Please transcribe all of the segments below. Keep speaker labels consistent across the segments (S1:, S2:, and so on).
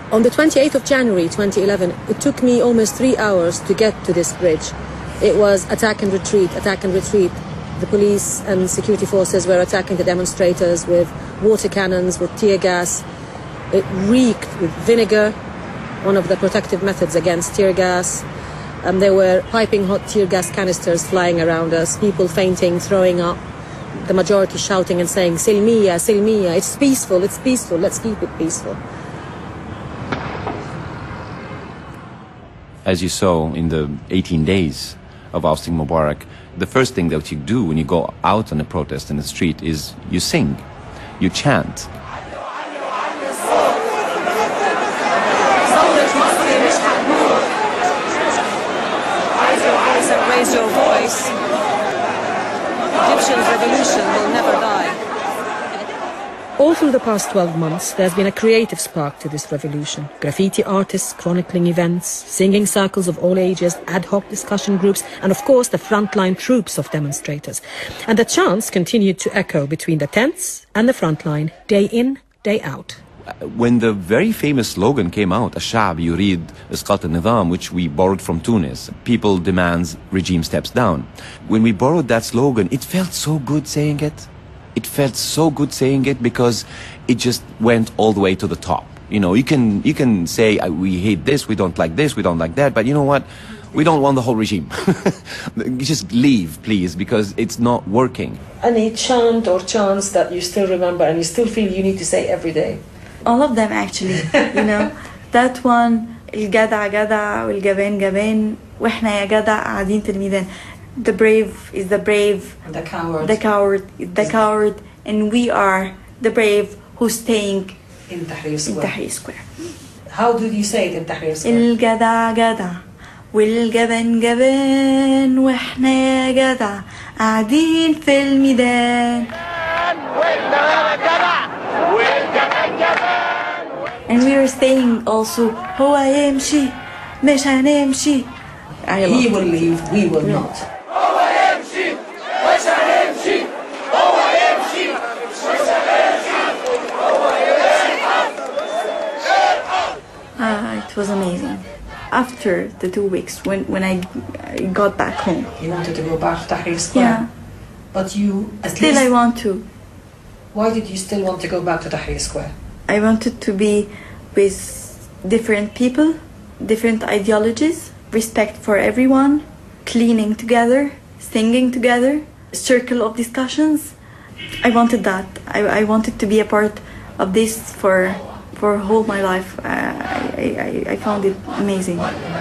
S1: On the 28th of January 2011, it took me almost 3 hours to get to this bridge. It was attack and retreat, attack and retreat. The police and security forces were attacking the demonstrators with water cannons, with tear gas. It reeked with vinegar, one of the protective methods against tear gas. There were piping hot tear gas canisters flying around us, people fainting, throwing up, the majority shouting and saying, Silmiya, Silmiya, it's peaceful, let's keep it peaceful.
S2: As you saw in the 18 days of ousting Mubarak, the first thing that you do when you go out on a protest in the street is you sing, you chant.
S1: Raise your voice. Egyptian revolution will never die. All through the past 12 months, there's been a creative spark to this revolution. Graffiti artists chronicling events, singing circles of all ages, ad hoc discussion groups, and of course the frontline troops of demonstrators. And the chants continued to echo between the tents and the frontline, day in, day out.
S2: When the very famous slogan came out, الشعب يريد إسقاط النظام, which we borrowed from Tunis, people demands regime steps down. When we borrowed that slogan, it felt so good saying it. It felt so good saying it because it just went all the way to the top. You know, you can say we hate this, we don't like this, we don't like that, but you know what? We don't want the whole regime. Just leave, please, because it's not working.
S1: Any chant or chants that you still remember and you still feel you need to say every day?
S3: All of them, actually. You know, that one, الجدع جدع والجبان جبان وإحنا يا جدع قاعدين في الميدان. The brave is the brave.
S1: The coward.
S3: The coward is the coward. And we are the brave who's staying
S1: in Tahrir Square.
S3: In Tahrir Square.
S1: How did you say it in Tahrir Square?
S3: الجدع جدع والجبان جبان وإحنا يا جدع قاعدين في الميدان. And we were saying also, هو يمشي مش هنمشي.
S1: He will leave, we will not.
S3: It was amazing. After the 2 weeks, when I got back home.
S1: You wanted to go back to Tahrir Square?
S3: Yeah.
S1: But you, at
S3: still
S1: least...
S3: I want to.
S1: Why did you still want to go back to Tahrir Square?
S3: I wanted to be with different people, different ideologies, respect for everyone, cleaning together, singing together, a circle of discussions. I wanted that. I wanted to be a part of this for whole my life. I found it amazing.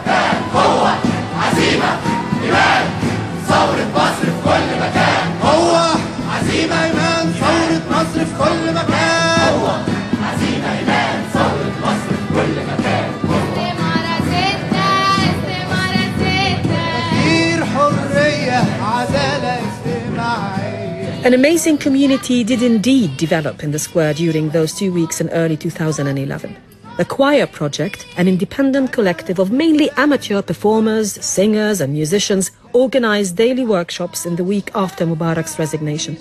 S1: An amazing community did indeed develop in the square during those 2 weeks in early 2011. The Choir Project, an independent collective of mainly amateur performers, singers and musicians, organized daily workshops in the week after Mubarak's resignation.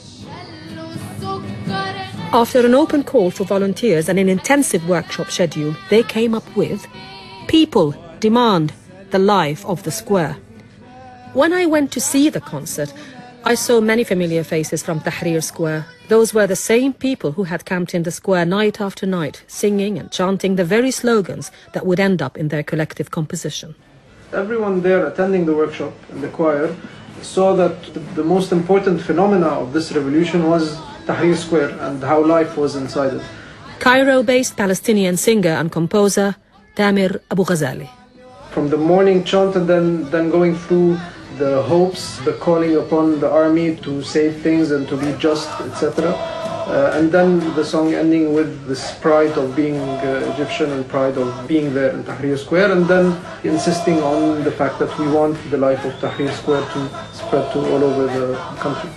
S1: After an open call for volunteers and an intensive workshop schedule, they came up with People Demand the Life of the Square. When I went to see the concert, I saw many familiar faces from Tahrir Square. Those were the same people who had camped in the square night after night, singing and chanting the very slogans that would end up in their collective composition.
S4: Everyone there attending the workshop and the choir saw that the most important phenomena of this revolution was Tahrir Square and how life was inside it.
S1: Cairo-based Palestinian singer and composer Tamir Abu Ghazali.
S4: From the morning chant and then going through the hopes, the calling upon the army to save things and to be just, etc. And then the song ending with this pride of being Egyptian and pride of being there in Tahrir Square, and then insisting on the fact that we want the life of Tahrir Square to spread to all over the country.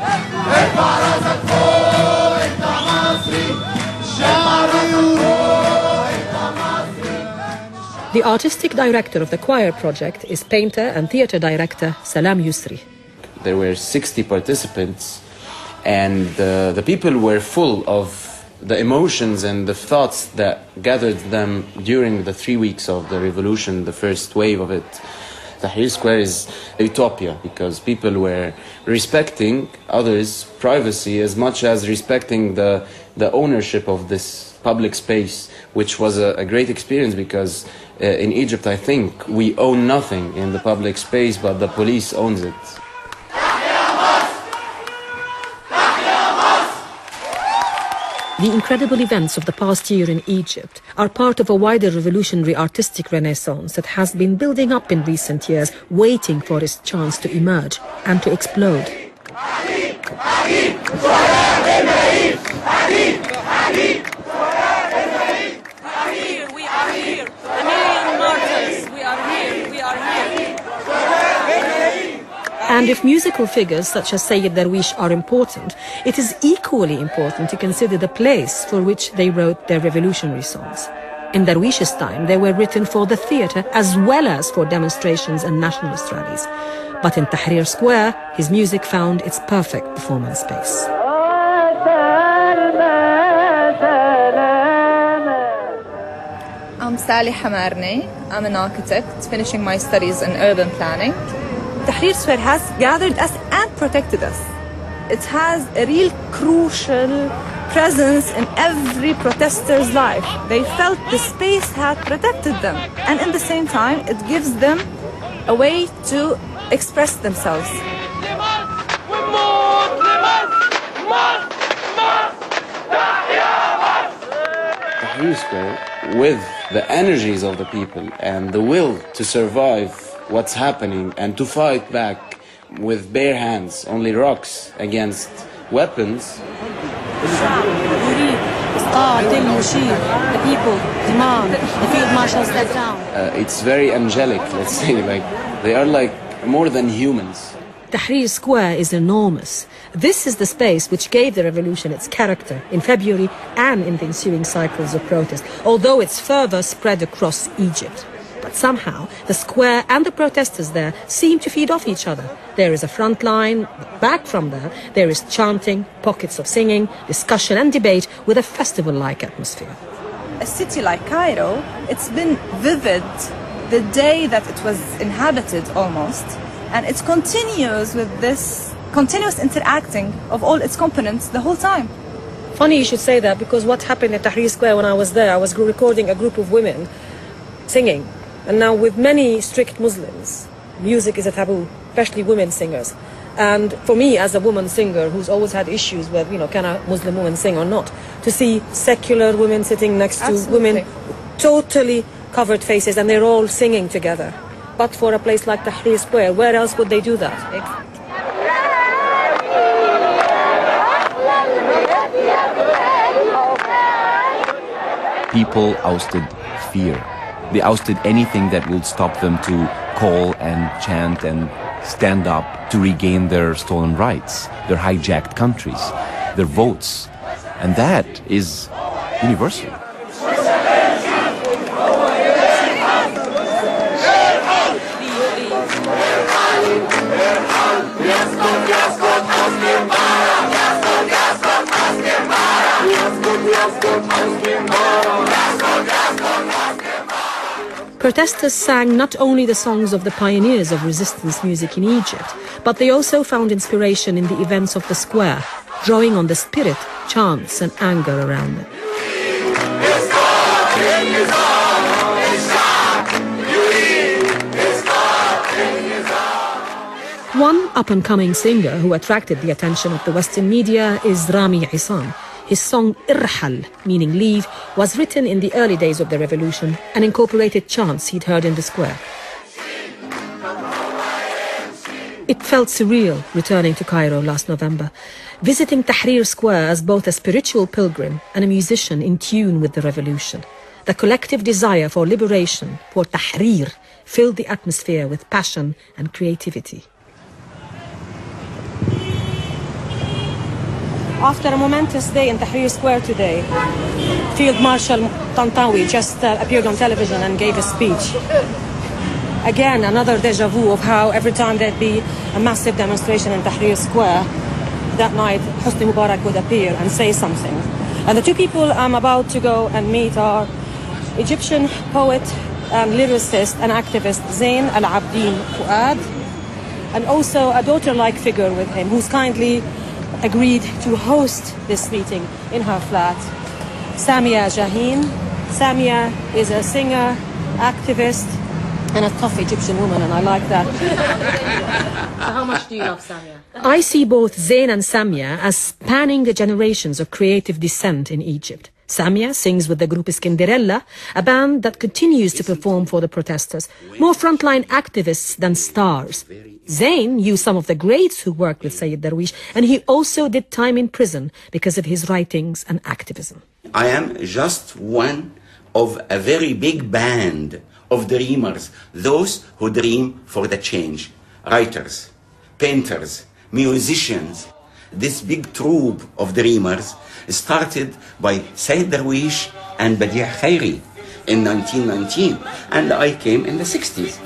S1: The artistic director of the Choir Project is painter and theatre director Salam Yusri.
S5: There were 60 participants, and the people were full of the emotions and the thoughts that gathered them during the 3 weeks of the revolution, the first wave of it. Tahrir Square is a utopia because people were respecting others' privacy as much as respecting the ownership of this public space, which was a great experience because in Egypt, I think, we own nothing in the public space, but the police owns it.
S1: The incredible events of the past year in Egypt are part of a wider revolutionary artistic renaissance that has been building up in recent years, waiting for its chance to emerge and to explode.
S6: We are here. A million martyrs. We are here. We are here.
S1: And if musical figures such as Sayyid Darwish are important, it is equally important to consider the place for which they wrote their revolutionary songs. In Darwish's time, they were written for the theatre as well as for demonstrations and nationalist rallies. But in Tahrir Square, his music found its perfect performance space.
S7: I'm Sally Hamarni. I'm an architect finishing my studies in urban planning. Tahrir Square has gathered us and protected us. It has a real crucial presence in every protester's life. They felt the space had protected them, and at the same time it gives them a way to express themselves.
S5: Tahrir Square, with the energies of the people and the will to survive what's happening and to fight back with bare hands, only rocks against weapons.
S1: The people demand the field marshal step down.
S5: It's very angelic, let's say, like they are like more than humans.
S1: Tahrir Square is enormous. This is the space which gave the revolution its character in February and in the ensuing cycles of protest, although it's further spread across Egypt. But somehow, the square and the protesters there seem to feed off each other. There is a front line, but back from there is chanting, pockets of singing, discussion and debate with a festival-like atmosphere.
S7: A city like Cairo, it's been vivid the day that it was inhabited almost, and it continues with this continuous interacting of all its components the whole time.
S1: Funny you should say that, because what happened at Tahrir Square when I was there, I was recording a group of women singing. And now with many strict Muslims, music is a taboo, especially women singers. And for me, as a woman singer who's always had issues with, can a Muslim woman sing or not, to see secular women sitting next to women, totally covered faces, and they're all singing together. But for a place like Tahrir Square, where else would they do that?
S2: People ousted fear. They ousted anything that would stop them to call and chant and stand up to regain their stolen rights, their hijacked countries, their votes. And that is universal.
S1: Protesters sang not only the songs of the pioneers of resistance music in Egypt, but they also found inspiration in the events of the square, drawing on the spirit, chants and anger around them. One up-and-coming singer who attracted the attention of the Western media is Rami Isam. His song Irhal, meaning leave, was written in the early days of the revolution and incorporated chants he'd heard in the square. It felt surreal returning to Cairo last November, visiting Tahrir Square as both a spiritual pilgrim and a musician in tune with the revolution. The collective desire for liberation, for Tahrir, filled the atmosphere with passion and creativity. After a momentous day in Tahrir Square today, Field Marshal Tantawi just appeared on television and gave a speech. Again, another deja vu of how every time there'd be a massive demonstration in Tahrir Square, that night Hosni Mubarak would appear and say something. And the two people I'm about to go and meet are Egyptian poet and lyricist and activist Zain Al-Abdin Fuad, and also a daughter-like figure with him who's kindly agreed to host this meeting in her flat, Samia Jahin. Samia is a singer, activist, and a tough Egyptian woman, and I like that. So how much do you love Samia? I see both Zain and Samia as spanning the generations of creative descent in Egypt. Samia sings with the group Iskinderella, a band that continues to perform for the protesters, more frontline activists than stars. Zain knew some of the greats who worked with Sayyid Darwish, and he also did time in prison because of his writings and activism.
S8: I am just one of a very big band of dreamers, those who dream for the change. Writers, painters, musicians. This big troupe of dreamers started by Sayyid Darwish and Badi' Khairi in 1919, and I came in the 60s.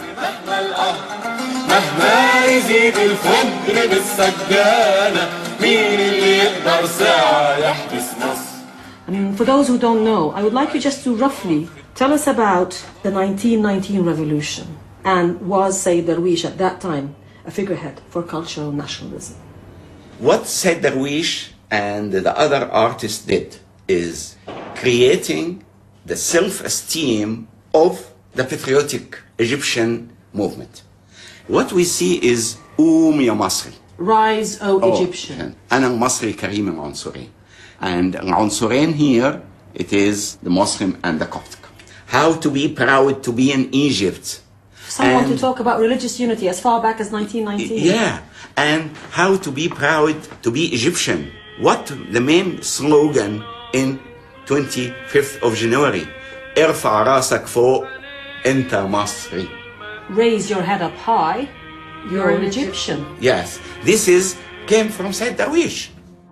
S1: For those who don't know, I would like you just to roughly tell us about the 1919 revolution, and was Sayyid Darwish at that time a figurehead for cultural nationalism?
S8: What Sayyid Darwish and the other artists did is creating the self-esteem of the patriotic Egyptian movement. What we see is Ya Masri.
S1: Rise, O Egyptian.
S8: أنا مصري كريم العنصرين. And العنصرين here, it is the Muslim and the Coptic. How to be proud to be in Egypt.
S1: Some want to talk about religious unity as far back as 1919.
S8: Yeah, and how to be proud to be Egyptian. What the main slogan in 25th of January? ارفع راسك فوق أنت مصري.
S1: Raise your head up high, you're an Egyptian.
S8: Yes, this came from Sayyid Darwish.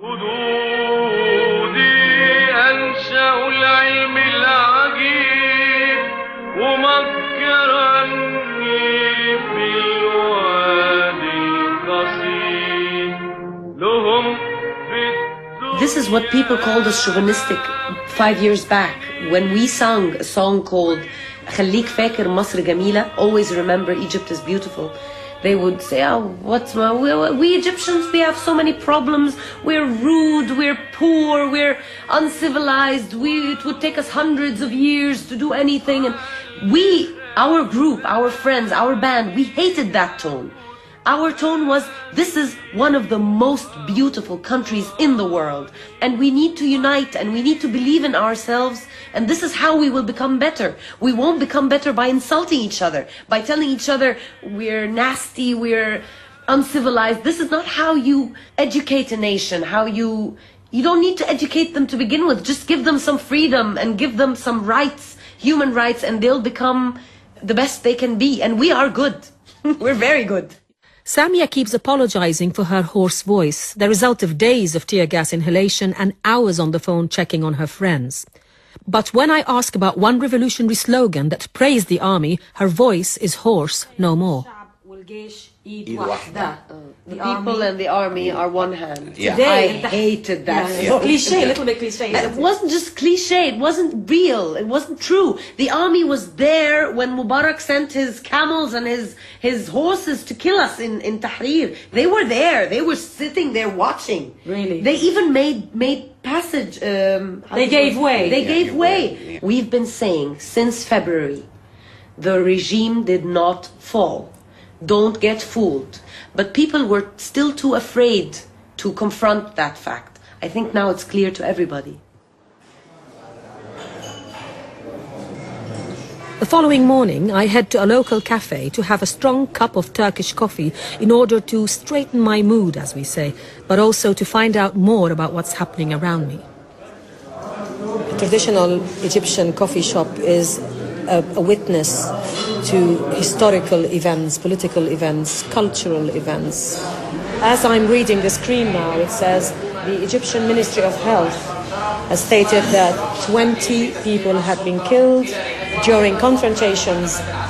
S9: This is what people called us chauvinistic 5 years back when we sung a song called خليك فاكر مصر جميلة, always remember Egypt is beautiful. They would say, oh, we Egyptians, we have so many problems. We're rude, we're poor, we're uncivilized. It would take us hundreds of years to do anything. And our group, our friends, our band, we hated that tone. Our tone was, this is one of the most beautiful countries in the world, and we need to unite, and we need to believe in ourselves, and this is how we will become better. We won't become better by insulting each other, by telling each other we're nasty, we're uncivilized. This is not how you educate a nation, you don't need to educate them to begin with. Just give them some freedom and give them some rights, human rights, and they'll become the best they can be. And we are good. We're very good.
S1: Samia keeps apologizing for her hoarse voice, the result of days of tear gas inhalation and hours on the phone checking on her friends. But when I ask about one revolutionary slogan that praised the army, her voice is hoarse no more.
S9: The people and the army are one hand.
S8: Yeah.
S9: I hated that.
S1: Yeah. Cliche, a little bit cliche.
S9: It wasn't just cliche, it wasn't real, it wasn't true. The army was there when Mubarak sent his camels and his horses to kill us in Tahrir. They were there, they were sitting there watching.
S1: Really?
S9: They even made passage.
S1: They gave way.
S9: They gave way. Yeah. We've been saying since February, the regime did not fall. Don't get fooled. But people were still too afraid to confront that fact. I think now it's clear to everybody.
S1: The following morning, I head to a local cafe to have a strong cup of Turkish coffee in order to straighten my mood, as we say, but also to find out more about what's happening around me. A traditional Egyptian coffee shop is a witness to historical events, political events, cultural events. As I'm reading the screen now, it says the Egyptian Ministry of Health has stated that 20 people had been killed during confrontations